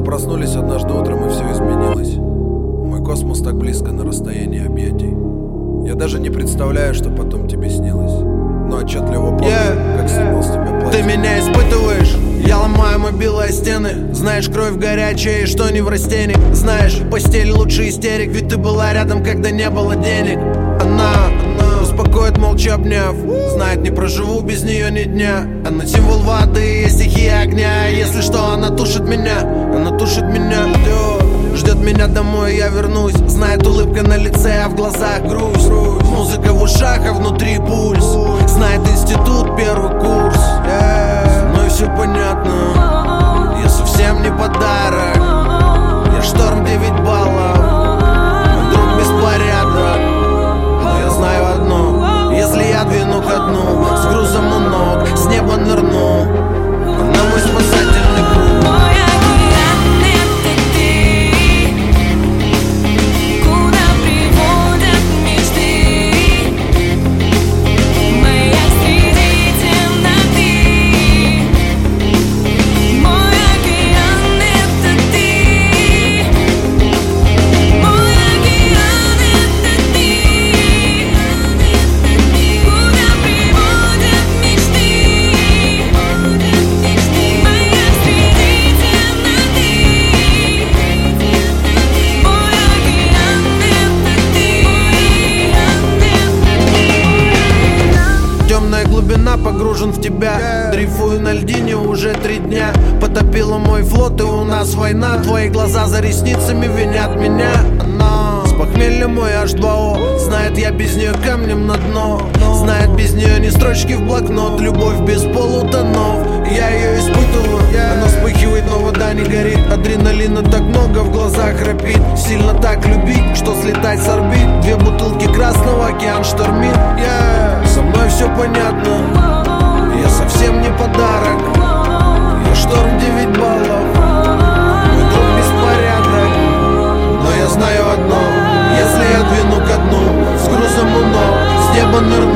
проснулись однажды утром, и все изменилось. Мой космос так близко на расстоянии объятий. Я даже не представляю, что потом тебе снилось. Но отчетливо помню, как снимал с тебя платье. Ты меня испытываешь, я ломаю мобилы стены. Знаешь, кровь горячая и что не в растении. Знаешь, постель лучше истерик, ведь ты была рядом, когда не было денег. Она успокоит, молча обняв. Знает, не проживу без нее ни дня. Она символ воды, стихия огня. Если что, она тушит меня, она тушит меня. Ждет меня домой, я вернусь. Знает, улыбка на лице, а в глазах грусть. Музыка в ушах, а внутри пульс. Знает, институт, первый курс. Ну и все понятно, я совсем не подарок. Я шторм 9 баллов, мой друг беспорядок. Но я знаю одно, если я двину ко дну, с грузом у ног, с неба нырну. Она мой спасательный круг. Глубина, погружен в тебя. Дрейфую на льдине уже 3 дня. Потопила мой флот, и у нас война. Твои глаза за ресницами винят меня. Она с похмелья мой H2O. Знает, я без нее камнем на дно. Знает, без нее ни строчки в блокнот. Любовь без полутонов. Я ее испытываю, она вспыхивает, но вода не горит. Адреналина так много, в глазах храпит. Сильно так любить, что слетать с орбит. 2 бутылки красного, океан штормит. Со мной все понятно, я совсем не подарок. Я шторм 9 баллов, мой друг беспорядок. Но я знаю одно, если я двину ко дну, с грузом у ног, с неба нырну.